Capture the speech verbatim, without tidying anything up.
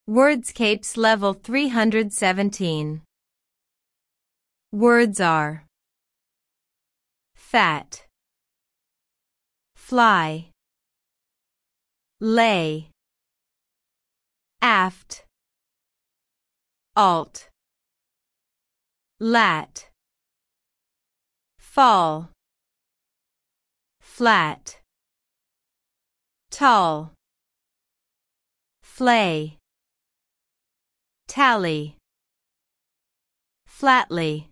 Wordscapes Level three hundred seventeen. Words are fat, fly, lay, aft, alt, lat, fall, flat, tall, flay, tally, flatly.